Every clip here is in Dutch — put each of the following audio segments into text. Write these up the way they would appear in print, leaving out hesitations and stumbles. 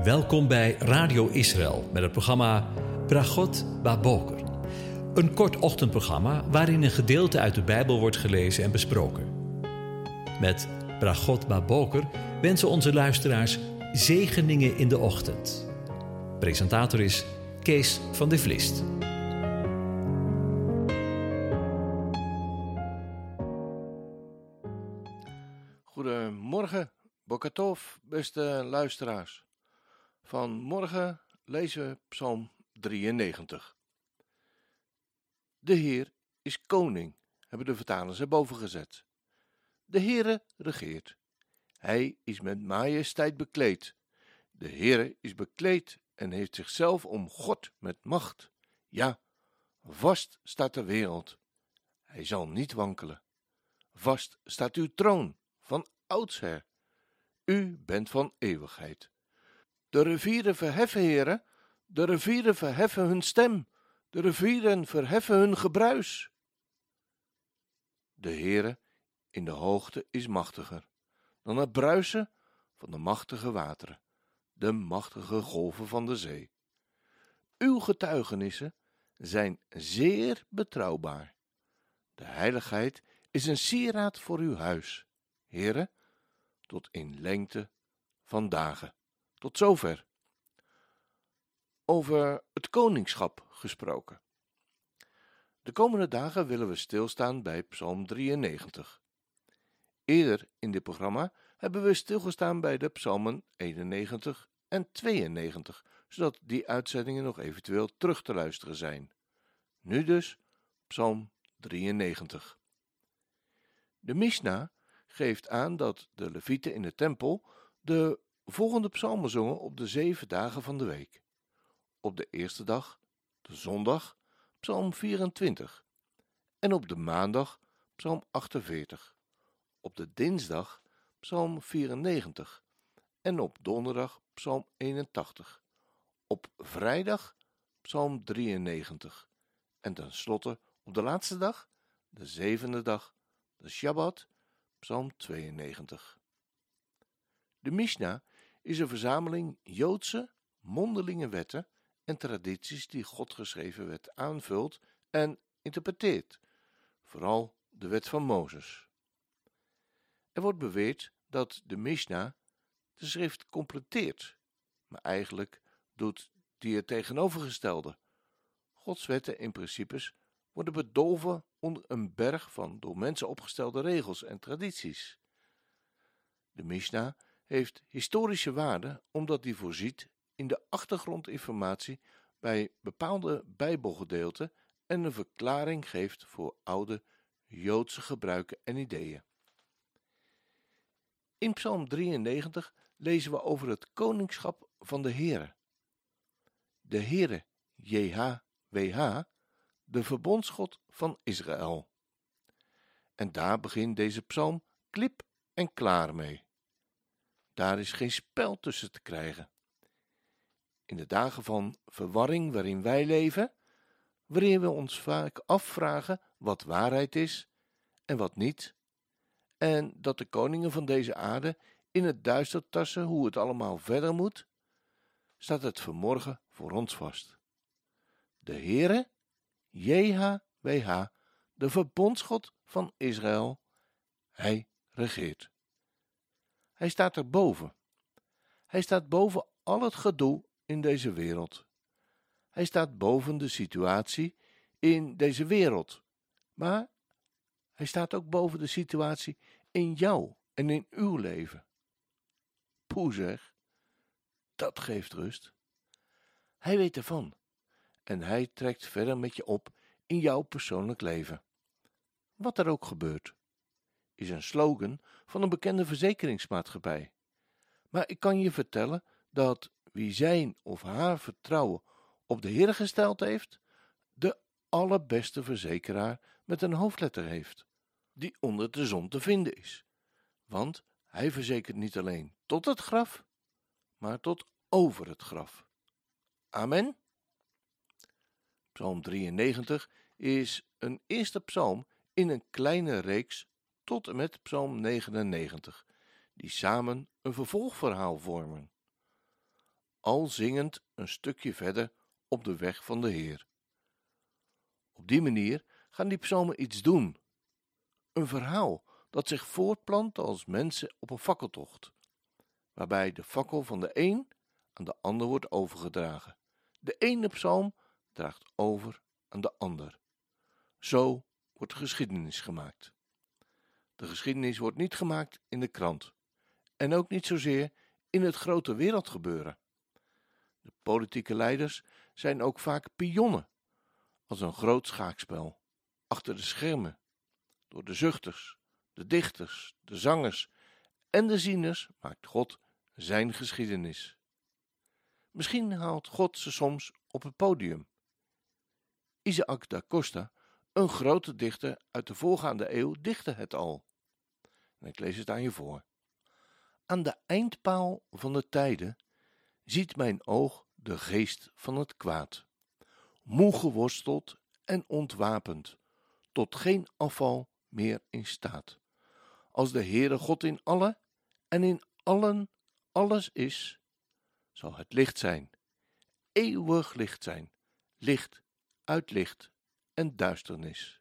Welkom bij Radio Israël met het programma Bragot Baboker. Een kort ochtendprogramma waarin een gedeelte uit de Bijbel wordt gelezen en besproken. Met Bragot Baboker wensen onze luisteraars zegeningen in de ochtend. Presentator is Kees van de Vlist. Goedemorgen, Boker Tov, beste luisteraars. Vanmorgen lezen we Psalm 93. De Heer is koning, hebben de vertalers erboven gezet. De Heere regeert. Hij is met majesteit bekleed. De Heere is bekleed en heeft zichzelf omgord met macht. Ja, vast staat de wereld. Hij zal niet wankelen. Vast staat uw troon van oudsher. U bent van eeuwigheid. De rivieren verheffen, Heere, de rivieren verheffen hun stem, de rivieren verheffen hun gebruis. De Heere in de hoogte is machtiger dan het bruisen van de machtige wateren, de machtige golven van de zee. Uw getuigenissen zijn zeer betrouwbaar. De heiligheid is een sieraad voor uw huis, Heere, tot in lengte van dagen. Tot zover. Over het koningschap gesproken. De komende dagen willen we stilstaan bij Psalm 93. Eerder in dit programma hebben we stilgestaan bij de Psalmen 91 en 92, zodat die uitzendingen nog eventueel terug te luisteren zijn. Nu dus Psalm 93. De Misjna geeft aan dat de Levieten in de tempel de volgende psalmen zongen op de 7 dagen van de week. Op de eerste dag, de zondag, psalm 24. En op de maandag, psalm 48. Op de dinsdag, psalm 94. En op donderdag, psalm 81. Op vrijdag, psalm 93. En tenslotte op de laatste dag, de 7e dag, de Shabbat, psalm 92. De Misjna is een verzameling Joodse, mondelinge wetten en tradities die God geschreven wet aanvult en interpreteert, vooral de wet van Mozes. Er wordt beweerd dat de Misjna de schrift completeert, maar eigenlijk doet die het tegenovergestelde. Gods wetten en principes worden bedolven onder een berg van door mensen opgestelde regels en tradities. De Misjna heeft historische waarde omdat die voorziet in de achtergrondinformatie bij bepaalde Bijbelgedeelten en een verklaring geeft voor oude Joodse gebruiken en ideeën. In Psalm 93 lezen we over het koningschap van de Heere. De Heere, JHWH, de verbondsgod van Israël. En daar begint deze psalm klip en klaar mee. Daar is geen spel tussen te krijgen. In de dagen van verwarring waarin wij leven, waarin we ons vaak afvragen wat waarheid is en wat niet, en dat de koningen van deze aarde in het duister tassen hoe het allemaal verder moet, staat het vanmorgen voor ons vast. De Heere, JHWH, de verbondsgod van Israël, hij regeert. Hij staat erboven. Hij staat boven al het gedoe in deze wereld. Hij staat boven de situatie in deze wereld. Maar hij staat ook boven de situatie in jou en in uw leven. Poeh zeg, dat geeft rust. Hij weet ervan. En hij trekt verder met je op in jouw persoonlijk leven. Wat er ook gebeurt, is een slogan van een bekende verzekeringsmaatschappij. Maar ik kan je vertellen dat wie zijn of haar vertrouwen op de Heer gesteld heeft, de allerbeste verzekeraar met een hoofdletter heeft, die onder de zon te vinden is. Want hij verzekert niet alleen tot het graf, maar tot over het graf. Amen. Psalm 93 is een eerste psalm in een kleine reeks tot en met Psalm 99, die samen een vervolgverhaal vormen. al zingend een stukje verder op de weg van de Heer. Op die manier gaan die psalmen iets doen. Een verhaal dat zich voortplant als mensen op een fakkeltocht, waarbij de fakkel van de een aan de ander wordt overgedragen. De ene psalm draagt over aan de ander. Zo wordt de geschiedenis gemaakt. De geschiedenis wordt niet gemaakt in de krant en ook niet zozeer in het grote wereldgebeuren. De politieke leiders zijn ook vaak pionnen, als een groot schaakspel, achter de schermen, door de zuchters, de dichters, de zangers en de zieners maakt God zijn geschiedenis. Misschien haalt God ze soms op het podium. Isaac da Costa, een grote dichter uit de voorgaande eeuw, dichtte het al. En ik lees het aan je voor. Aan de eindpaal van de tijden ziet mijn oog de geest van het kwaad, moe geworsteld en ontwapend, tot geen afval meer in staat. Als de Heere God in alle en in allen alles is, zal het licht zijn, eeuwig licht zijn, licht uit licht en duisternis.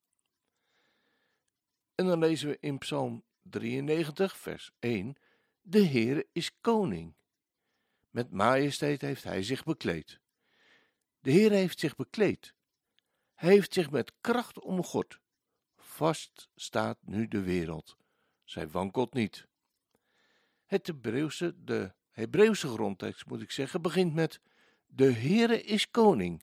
En dan lezen we in Psalm 93, vers 1, de Heere is koning. Met majesteit heeft hij zich bekleed. De Heere heeft zich bekleed. Hij heeft zich met kracht omgord. Vast staat nu de wereld. Zij wankelt niet. De Hebreeuwse grondtekst, moet ik zeggen, begint met de Heere is koning.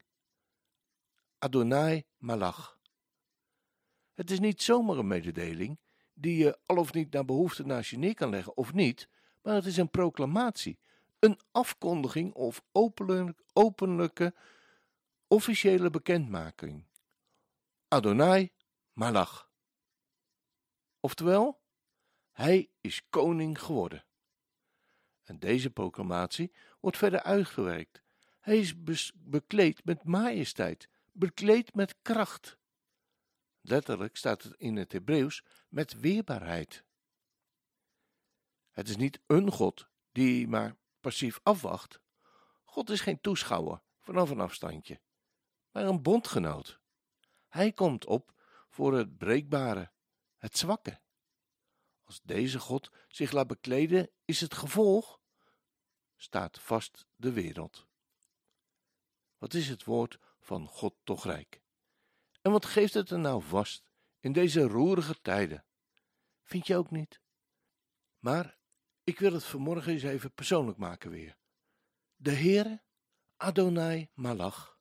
Adonai Malach. Het is niet zomaar een mededeling die je al of niet naar behoefte naast je neer kan leggen of niet, maar het is een proclamatie, een afkondiging of openlijke officiële bekendmaking. Adonai Malach. Oftewel, hij is koning geworden. En deze proclamatie wordt verder uitgewerkt. Hij is bekleed met majesteit, bekleed met kracht. Letterlijk staat het in het Hebreeuws met weerbaarheid. Het is niet een God die maar passief afwacht. God is geen toeschouwer vanaf een afstandje, maar een bondgenoot. Hij komt op voor het breekbare, het zwakke. Als deze God zich laat bekleden, is het gevolg, staat vast de wereld. Wat is het woord van God toch rijk? En wat geeft het er nou vast in deze roerige tijden? Vind je ook niet? Maar ik wil het vanmorgen eens even persoonlijk maken weer. De Heere, Adonai Malach,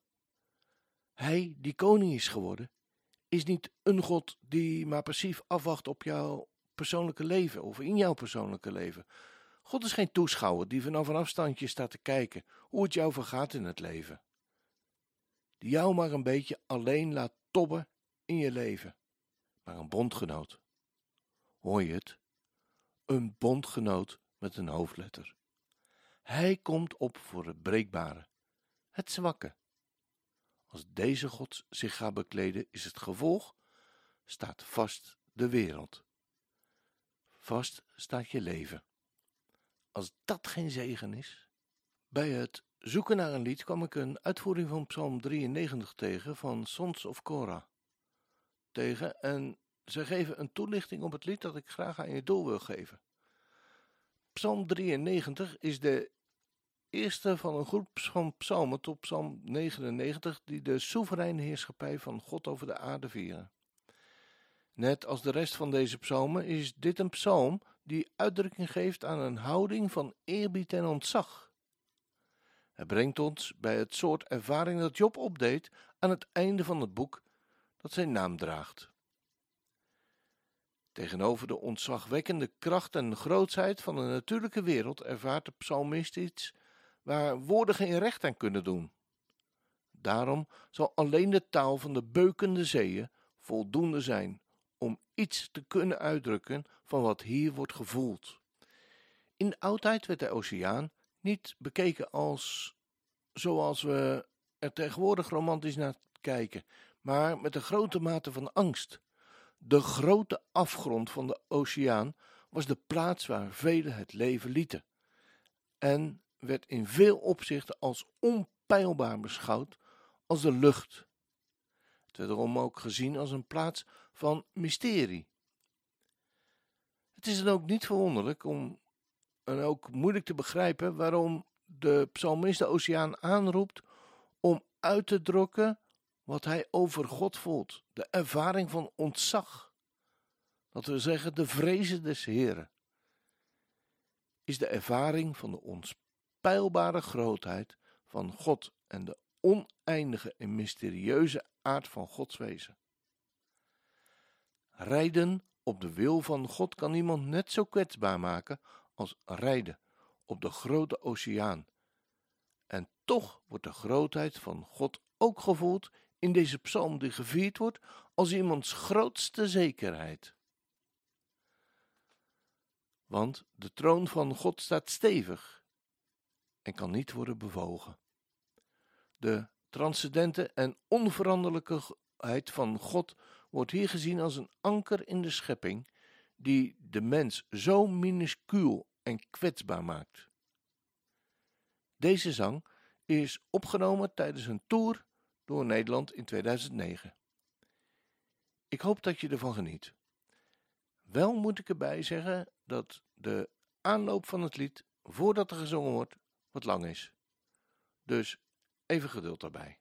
hij die koning is geworden, is niet een God die maar passief afwacht op jouw persoonlijke leven of in jouw persoonlijke leven. God is geen toeschouwer die vanaf een afstandje staat te kijken hoe het jou vergaat in het leven. Die jou maar een beetje alleen laat tobben in je leven, maar een bondgenoot. Hoor je het? Een bondgenoot met een hoofdletter. Hij komt op voor het breekbare, het zwakke. Als deze God zich gaat bekleden, is het gevolg, staat vast de wereld. Vast staat je leven. Als dat geen zegen is. Bij het zoeken naar een lied kwam ik een uitvoering van Psalm 93 tegen van Sons of Korah tegen en ze geven een toelichting op het lied dat ik graag aan je door wil geven. Psalm 93 is de eerste van een groep van psalmen tot Psalm 99 die de soevereine heerschappij van God over de aarde vieren. Net als de rest van deze psalmen is dit een psalm die uitdrukking geeft aan een houding van eerbied en ontzag. Het brengt ons bij het soort ervaring dat Job opdeed aan het einde van het boek dat zijn naam draagt. Tegenover de ontzagwekkende kracht en grootsheid van de natuurlijke wereld ervaart de psalmist iets waar woorden geen recht aan kunnen doen. Daarom zal alleen de taal van de beukende zeeën voldoende zijn om iets te kunnen uitdrukken van wat hier wordt gevoeld. In de oudheid werd de oceaan niet bekeken als zoals we er tegenwoordig romantisch naar kijken, maar met een grote mate van angst. De grote afgrond van de oceaan was de plaats waar velen het leven lieten en werd in veel opzichten als onpeilbaar beschouwd als de lucht. Het werd daarom ook gezien als een plaats van mysterie. Het is dan ook niet verwonderlijk en ook moeilijk te begrijpen waarom de psalmist de oceaan aanroept om uit te drukken wat hij over God voelt, de ervaring van ontzag. Dat wil zeggen, de vrezen des Heren is de ervaring van de onpeilbare grootheid van God en de oneindige en mysterieuze aard van Gods wezen. Rijden op de wil van God kan iemand net zo kwetsbaar maken als rijden op de grote oceaan. En toch wordt de grootheid van God ook gevoeld in deze psalm die gevierd wordt als iemands grootste zekerheid. Want de troon van God staat stevig en kan niet worden bewogen. De transcendente en onveranderlijkheid van God wordt hier gezien als een anker in de schepping die de mens zo minuscuul en kwetsbaar maakt. Deze zang is opgenomen tijdens een tour door Nederland in 2009. Ik hoop dat je ervan geniet. Wel moet ik erbij zeggen dat de aanloop van het lied, voordat er gezongen wordt, wat lang is. Dus even geduld daarbij.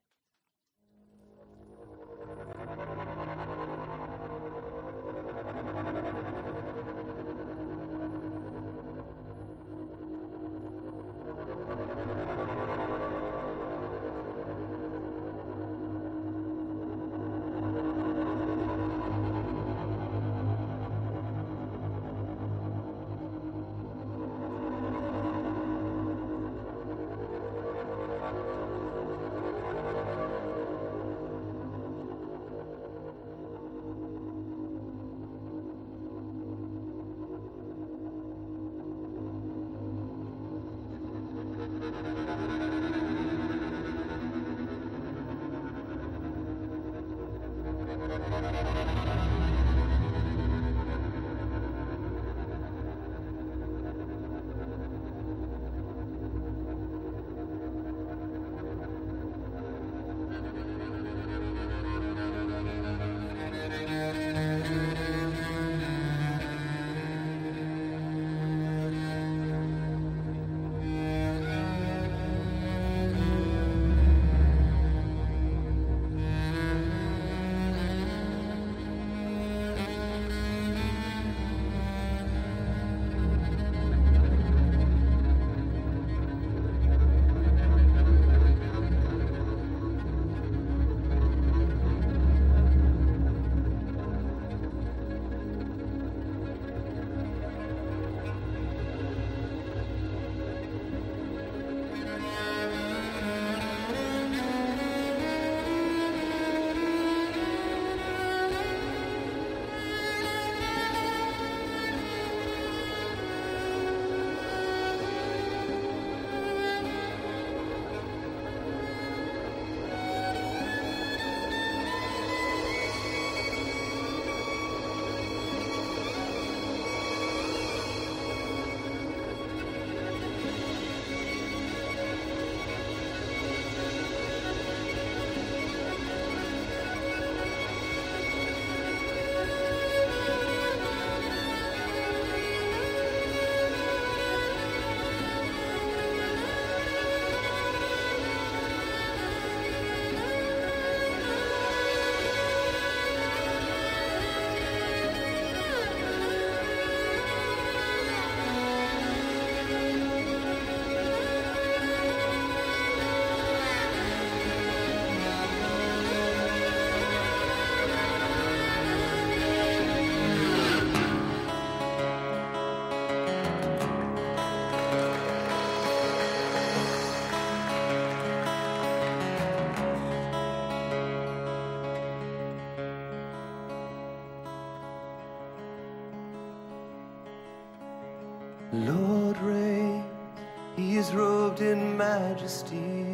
Lord reigns, he is robed in majesty,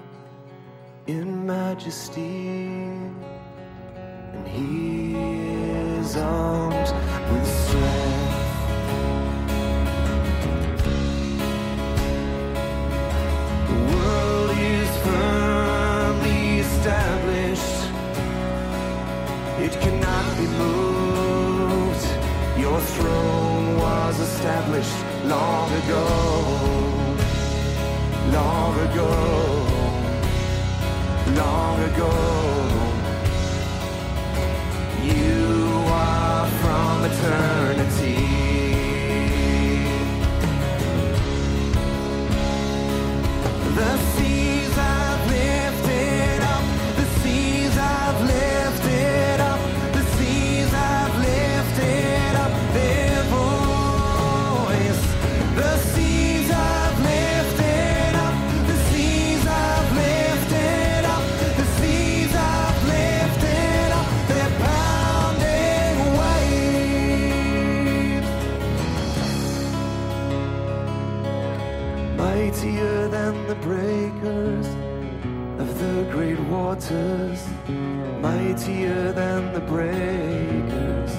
and he is armed with strength. it cannot be moved. Your throne was established long ago, long ago, long ago. You are from eternity. The seas I've lifted up, the seas I've lifted up, the seas I've lifted up their voice. The seas I've lifted up, the seas I've lifted up, the seas I've lifted up their pounding waves. Mightier than the breakers of the great waters, mightier than the breakers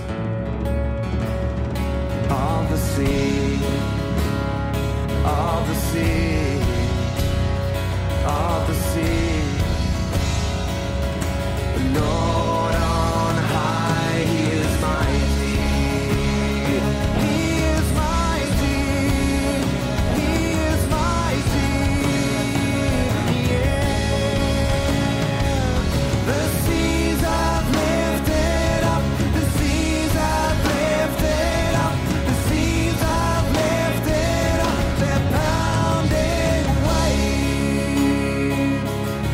of the sea, of the sea, of the sea. The Lord on high, He is mighty. He is mighty. He is mighty. The seas I've lifted up, the seas I've lifted up, the seas I've lifted up, they're pounding waves.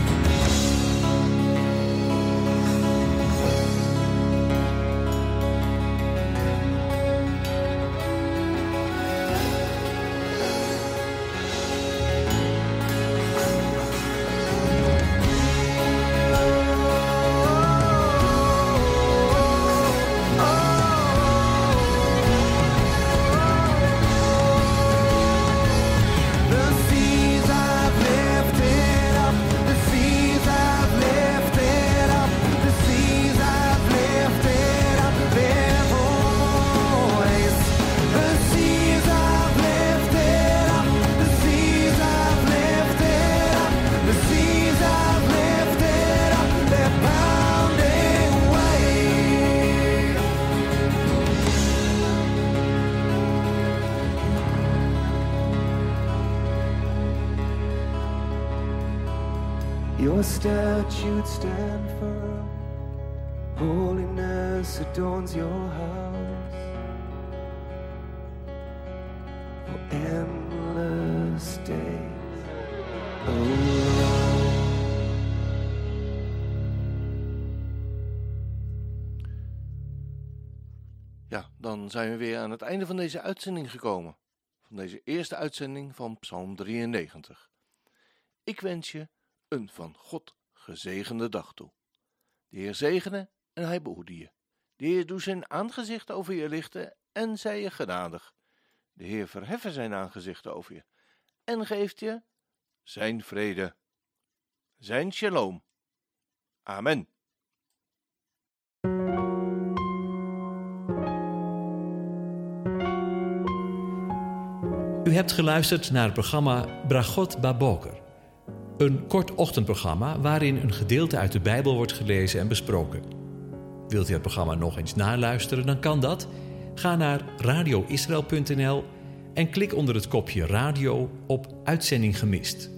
The seas I've lifted up, the seas I've lifted up, the seas I've lifted up their voice. The seas I've lifted up, the seas I've lifted up, the seas I've lifted up their pounding waves. Your statutes stand firm, holiness adorns your house. For endless days, oh Lord. Ja, dan zijn we weer aan het einde van deze uitzending gekomen. Van deze eerste uitzending van Psalm 93. Ik wens je een van God gezegende dag toe. De Heer zegene en hij behoede je. De Heer doet zijn aangezicht over je lichten en zij je genadig. De Heer verheffen zijn aangezicht over je en geeft je zijn vrede, zijn shalom. Amen. U hebt geluisterd naar het programma Bragot Baboker. Een kort ochtendprogramma waarin een gedeelte uit de Bijbel wordt gelezen en besproken. Wilt u het programma nog eens naluisteren, dan kan dat. Ga naar radioisrael.nl en klik onder het kopje radio op Uitzending gemist.